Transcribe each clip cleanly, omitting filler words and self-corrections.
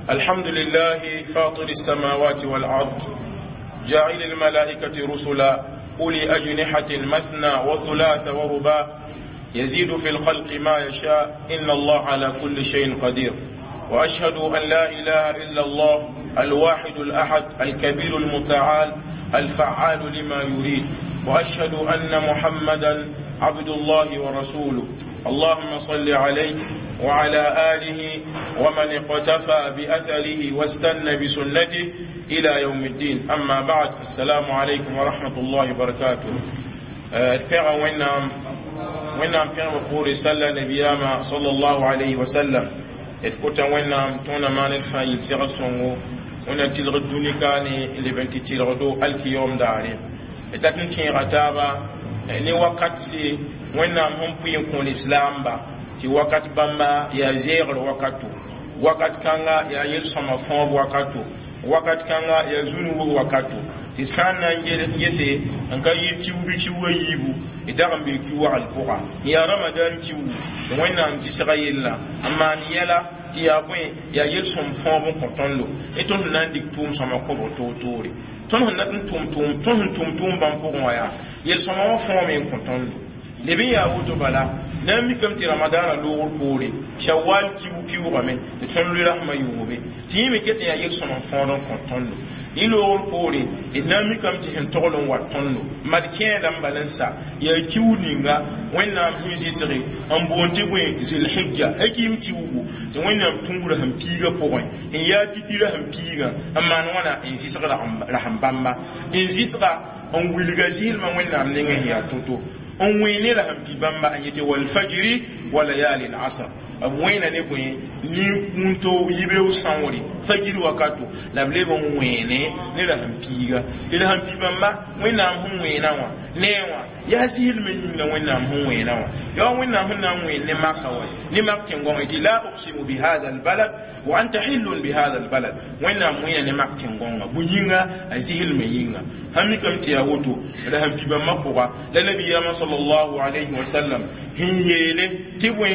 الحمد لله فاطر السماوات والأرض جاعل الملائكة رسلا أولي أجنحة مثنى وثلاث ورباع يزيد في الخلق ما يشاء إن الله على كل شيء قدير. وأشهد أن لا إله إلا الله الواحد الأحد الكبير المتعال الفعال لما يريد. وأشهد أن محمدا عبد الله ورسوله. اللهم صل عليه وعلى آله ومن اقتفى بأثره واستنى بسنته إلى يوم الدين. أما بعد، السلام عليكم ورحمة الله وبركاته. الفقه وإنام كان بقول صلى نبينا صلى الله عليه وسلم اتكوتا وإنام تونا ما نفعل سيرسونه ونتلغ الدنيا كاني اللي بنتي تلغدو الكيوم داري اتاتنشين غتابا ni wakati wẽnnaam sẽn pʋɩ n kõ islam ba tɩ wakat bãmba yaa zeegr wakato, wakat kãnga yaa yel-sõma fõog wakato, wakat kãnga yaa zũnug wakato, tɩ sã n na n gese n ka yɩ kiu a yiibu y dag n be kiu wagl pʋga n yaa ramadan kiu tɩ wẽnnaam tɩsga yella n maan yɛla tɩ yaa bõe yaa yel-sõm fõog n kõ tõndo y tõnd na n dɩk tʋʋm-sõma kõbg toor-toore tõnd sẽn na sẽn tʋm bãmb pʋgẽ wã yaa yel-sõma wã fõome n kõ tõndo leb n yaa woto bala na n mikame tɩ ramadaana loogr poore shawal kiu-kiugame tɩ tõnd loe rasmã yʋʋbe tɩ yẽ me ket n yaa yel-sõma fõod n kõ tõndo y loogr poore d na n mikame tɩ sẽn togl n wat tõndo mad kẽeda n bal n sa yaa kiu ninga wẽnnaam sẽn zɩsge n boond tɩ bõe zilhijja hakim kiugu tɩ wẽnnaam tũugra sẽn piigã pʋgẽ n yaa titira sẽn piigã n maan wãna n zɩsg rasm bãmba n zɩsga n wilga zɩɩlmã wẽnnaam nengẽ sẽn yaa to-to n wẽe ne rasm pi bãmba n yetɩ walfajri wa layali lasr b wẽena ne bõe nin-kũnto yibeoog sãoore fajir wakato la b leb n wẽene ne rasm piiga tɩ rasm pi bãmba wẽnnaam sẽn wẽena wã nee wã yaa zɩɩlmã yĩnga wẽnnaam sẽn wẽena wã yaa wẽnnaam sẽn na n wẽen ne maka wã ne mak tẽngõngẽ tɩ la uqsimu bihada albalad wa anta hillun bihada albalad wẽnnaam wẽena ne mak tẽngõnga bõe yĩnga a zɩɩlmã yĩnga sãn mikame tɩ yaa woto rasm pi bãmbã pʋga la nabiyaamã sallallahu alayhi wa sallam sẽn yeele tɩ bõe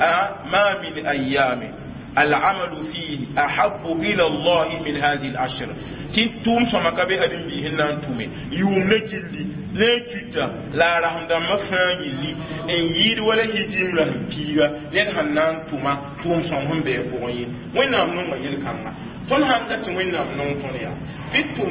ما من أيام العمل فيه أحب إلى الله من هذه العشر توم سمك بهدم بهن أنتم يوم نجلي لا كتا لا رحم دم فانيلي إن يد ولا هجيم رحم بيرا لين هنان توم سمهم بيفوين وين أمنون يلكنا ton handa tɩ wẽnnaam nong tõnd yaa bɩ tʋm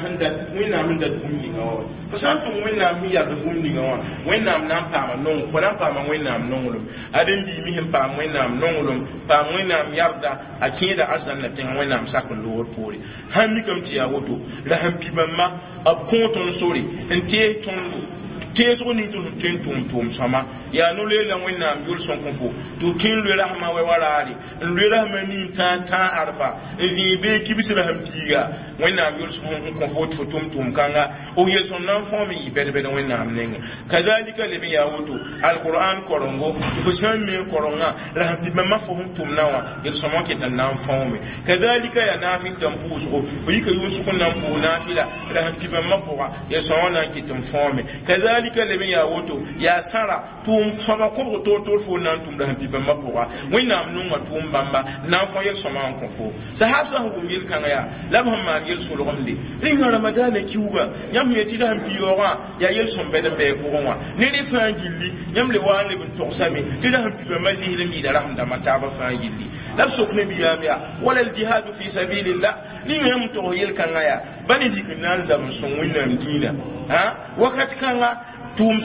wẽnnaam n dat bũmb ninga wã fo sã n tʋm wẽnnaam sẽn yard bũmb ninga wã wẽnnaam na n paama nong fo na n paama wẽnnaam nonglem ãdem-biime sẽn paam wẽnnaam nonglem paam wẽnnaam yarda a kẽeda arzãnna tẽngã wẽnnaam sak n loogr poore sãn mikame tɩ yaa woto la sẽn pi bãmba b kõ tõnd sore n tees tõndo teesg ning tɩ tõe n tʋʋm sõma yaa no leela wẽnnaam yʋl sõn kõ fo tɩ b tõe n loe rasmã wa raare n loe rasmã ning tãag arfa n vẽe bee kibs rasm piiga wẽnnaam yʋl sõn n kõ fo tɩ fo tʋm kãnga f yel-sõm na n fõome yɩ bɛd-bɛd wẽnnaam nenga kazalika leb n yaa woto alquran korengo tɩ fo sã n me korengã rasm pi bãmbã fo sẽn tʋmna wã yel-sõmã ket n na n fõome kazalika yaa naafɩl tɩ n pʋʋsgo fo yika yʋʋsg n na n pʋʋs naafɩla rasm pi bãmbã pʋga yel-sõmã na n ket n fõome kazalika leb n yaa woto yaa sãra tʋʋm sõma kõbg toor-toor fo na n tʋmda sẽn pi bãmbã pʋga wẽnnaam nonga tʋʋm bãmba na n fõ yel-sõma n kõ fo sahab sã sẽn wʋm yel-kãngã yaa la b sẽn maan yel-solgemde rẽnga ramadaana kiuga yãmb me tɩ la sẽn pi yaoogã yaa yel-sõm bɛd n bɛɛ pʋgẽ wã ne rẽ fãa gilli yãmb le wa n leb n togsame tɩ la sẽn pi bãmbã zɩsd n yɩɩda rasem dãmbã taabã fãa gilli la b sok nabiyaam yaa wala aljihadu fi sabilillah ninga yãmb togs yel-kãngã yaa ba ne zik n na n zab n sõng wẽnnaam dĩinã wakat kãngã tʋʋm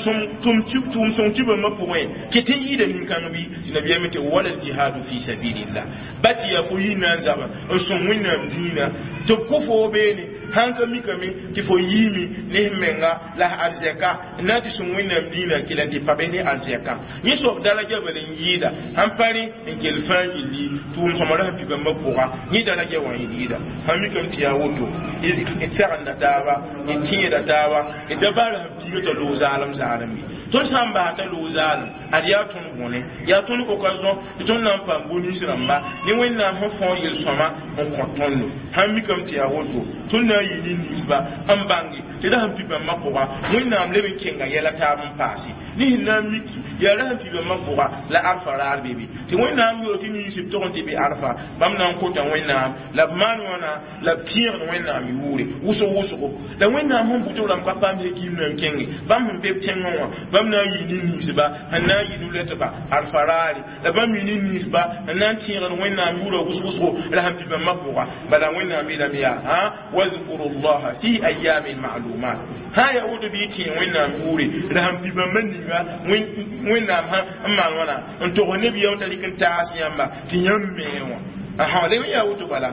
sõng tɩ bãmbã pʋgẽ ket n yɩɩda nin-kãng bɩ tɩ nabiyaame tɩ wala aljihadu fi sabilillah ba tɩ yaa fo yɩ na n zab n sõng wẽnnaam dĩinã tɩ b kʋ foo beene sãn ka mikame tɩ fo yiime ne sẽn menga la arzɛka n na tɩ sõng wẽnnaam dĩinã kell n tɩ pa be ne arzɛka yẽ soab daraja bal n yɩɩda sãn pa rẽ n kell fãa yilli tʋʋm sõma la sẽn pi bãmbã pʋga yẽ daraja wã yɩɩda sãn mikame tɩ yaa woto d segenda taaba d tẽeda taaba d da baara sẽn piiga t'a loog zaalem zaalem ye tõnd sã n baasa loog zaalem ad yaa tõnd bõne yaa tõnd occasion tɩ tõnd na n paam bonins rãmba ne wẽnnaam sẽn fõor yel-sõma n kõ tõndo sãn mikame tɩ yaa woto tõnd na n yɩ nin-ninsba n bãnge tɩ la sẽn pi bãmbã pʋga wẽnnaam leb n kenga yɛla taab n paase ni na miki ya ran fi ba mabuga la arfara bebe ti wẽnnaam yo tɩ ninsb tog n tɩ be arfa bãmb na n kota wẽnnaam la b maan wãna la b tẽegd wẽnnaam yʋʋre wʋsg-wʋsgo la wẽnnaam sẽn bʋtg rãmb ka paam hegim nan kẽnge bãmb sẽn be b tẽngẽ wã bãmb na n yɩ nin-ninsba sẽn na n yɩ nu-lɛtba arfa raare la bãmb yɩ nin-ninsba sẽn na n tẽegd wẽnnaam yʋʋra wʋsg-wʋsgo la sẽn pi bãmb pʋga bala wẽnnaam yeelame yaa wadkuru llaha fi ayamin ma'lumat ha ya woto bɩ tẽ wẽnnaam yʋʋre la sẽn pi bãmb ninga wẽnnaam n maan wãna n tog neb yao t'a rɩk n taas yãmba tɩ yãmb mee wã la ya woto bala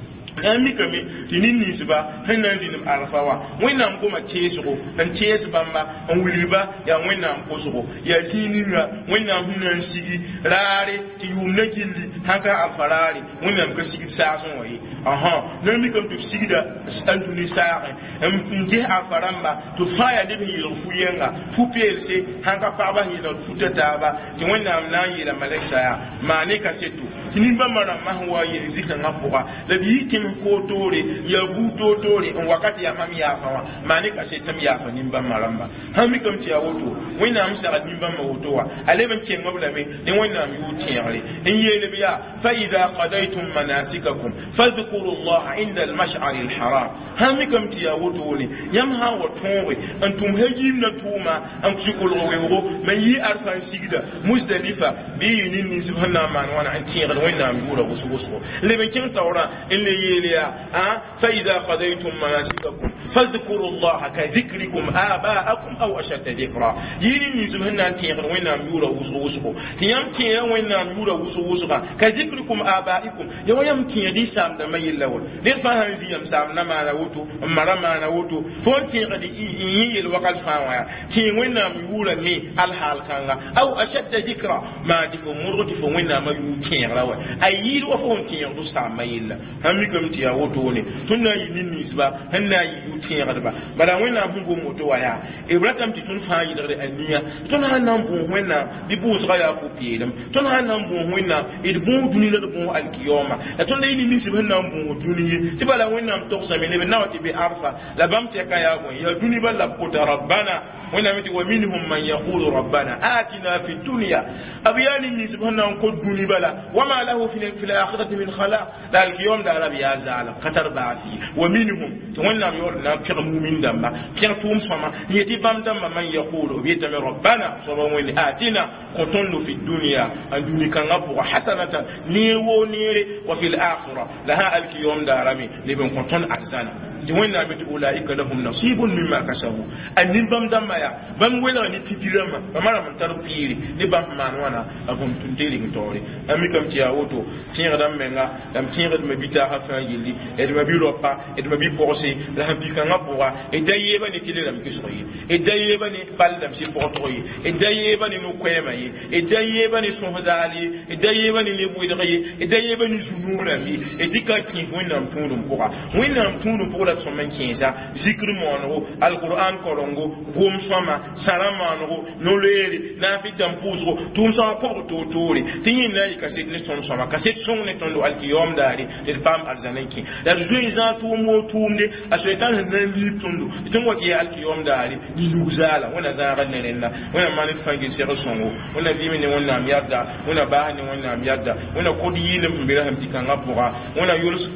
an mikame tɩ nin-ninsba sẽn na n zĩnd arfa wa wẽnnaam goma teesgo n tees bãmba n wilgba yaa wẽnnaam pʋsgo yaa zĩig ninga wẽnnaam sẽn na n sigi raare tɩ yʋʋm na gilli sãn ka arfa raare wẽnnaam ka sigd saasẽ wã ye na n mikame tɩ b sigda a dũni saagẽ n ges arfa rãmba tɩ b fãa yaa neb sẽn yelg fu-yẽnga fu-peelse sãn ka pagba sẽn yelgd futa taaba tɩ wẽnnaam na n yeela malɛksa yaa maa ne ka seto tɩ nin-bãmba rãmbã sẽn wa yel zikãngã pʋga la b yɩ tẽm kootore ya buutotore n wakati ya mam yaafa wã maa ne ka setam yaafa nin-bãmba rãmba sãn mikame tɩ yaa woto wẽnnaam sagd nin-bãmba woto wã a leb n kẽng b lame ne wẽnnaam yʋʋr tẽegre n yeelb yaa fa ida qadaytum manasikakum fadkuru llaha inda almash'ari alharam sãn mikame tɩ yaa wotone yãmb sã n wa tõoge n tʋm hagimna tʋʋma n sɩkolg wẽngo me yɩ arfa n sigda musdalifa bɩ yɩ nin-ninsb sẽn na n maan wãna n tẽegd wẽnnaam yʋʋra wʋsg-wʋsgo leb n kẽng taoorã n le yeele yaa فإذا قضيتم مناسككم فاذكروا الله كذكركم آباءكم أو أشد ذكرا يلي نزمهنا تيغر وينام يورا وسوسو تيام تيغر وينام يورا وسوسو كذكركم آبائكم يو يم تيغي سام دما يلو ديفا هنزي يم سام نما نوتو مرما نوتو فون تيغر دي يي الوقت فاوا تي وينام يورا مي الحال كانغا أو أشد ذكرا ما دفو مرغ دفو وينام يو تيغر أيير وفون تيغر سام يلا همكم تيا wotone tun na yi ninnisba han na yi yutiyar ba bala wẽnnaam sẽn gom woto wa yaa ibrahim tɩ tõnd fãa yɩlgd a nia tõnd sãn na n bũus wẽnnaam bɩ bʋʋsga yaa fo peelem tõnd sãn na n bũus wẽnnaam d bũus dũni la d bũus alkiyooma la tõnd la yɩ nin-ninsb sẽn na n bũus dũni ye tɩ bala wẽnnaam togsame leb na wa tɩ be arfa la bãmb tɛka yaa bõe yaa dũni bala b kota rabbana wẽnnaam tɩ wa minhum man yaqulu rabbana atina fi dunya b yaa nin-ninsb sẽn na n kot dũni bala wama lahu fi lakhirati min khalaq la alkiyoom daa rab yaa zaalem katar baafi wa minhum to wẽnnaam yaoodna pẽg mumin dãmba pẽg tʋʋm sõma yetɩ bãmb dãmba man yaqulu b yetame rabbana soaba wẽnde atina kõ tõndo fi dunia n dũni kãngã pʋga hasanatan neer woo neere wa fi lakhira la sã alkiyoom daarame leb n kõ tõnd arzana tɩ wẽnnaam tɩ ulaika lahum nasibun mimma kasabu a nin-bãmb dãmba yaa bãmb welga ne pipi rãmbã bãmba rãmb n tar piire ne bãmb maan wãna a bõmb tʋm tɩ rɩng taoore a mikame tɩ yaa woto tẽegdã menga la m tẽegdme bitaasã fãa yelli dma bɩ rɔpa dma bɩ pɔgse la sẽn pi-kãngã pʋga da yeeba ne tɩ le rãmb kɩsg ye da yeeba ne bal dãmb sɩ pʋgtg ye da yeeba ne no-koɛɛmã ye da yeeba ne sõs-zaal ye da yeeba ne neb wɩdg ye da yeeba ne zu-nuug rãmb ye tɩ ka kẽes wẽnnaam tũudum pʋga wẽnnaam tũudum pʋg la sõm n kẽesa zikr maanego alquran korongo gom sõma sãra maanego no-leere naafɩ dãmb pʋʋsgo tʋʋm sõma pʋbg toor-toore tɩ yẽ na n yɩ kaset ne tõnd sõma kaset sõng ne tõndo alkiyoom daare tɩ d paam arzãna n kẽ la d zoe zã tʋʋm woo tʋʋmde a soɛtãn sẽn na n liib tõndo tɩ wa tɩ yaa alkiyoom daare ni-nug zaala wẽna zãagd ne rẽnda wẽna maan d fãngil segl sõngo wẽna vɩɩme ne wẽnnaam yarda wẽna baas ne wẽnnaam yarda wẽna kod yɩɩlem n be rasem tɩ-kãngã pʋga wẽna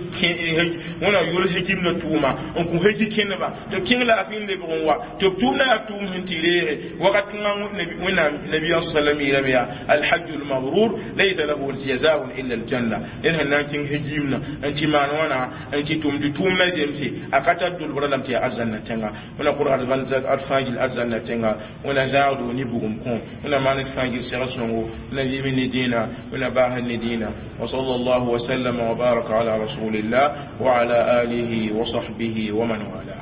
yols hegimna tʋʋma n kõ hegi kẽneba tɩ b kẽng la a fɩn lebg n wa tɩ b tʋʋm na yaa tʋʋm sẽn tɩ reege wakat kãngã wẽnnaam nabiya sallam yeelame yaa alhajju lmabrur laysa lahu jazaun illa aljanna ned sẽn na n kẽng hegimna n tɩ maan wãna n tɩ tʋm tɩ tʋʋm na zemse a ka tar dolbra lame tɩ yaa arzãnna tẽnga wẽna kʋr ad fãa gil arzãnna tẽnga wẽna zãagdo ne bugum kõ wẽna maan d fãa gil segl sõngo wẽna vɩɩme ne dĩinã wẽna baasd ne dĩinã wa sallallahu wa sallama wa baraka ala rasulillah wa ala alihi wa sahbihi wa man wala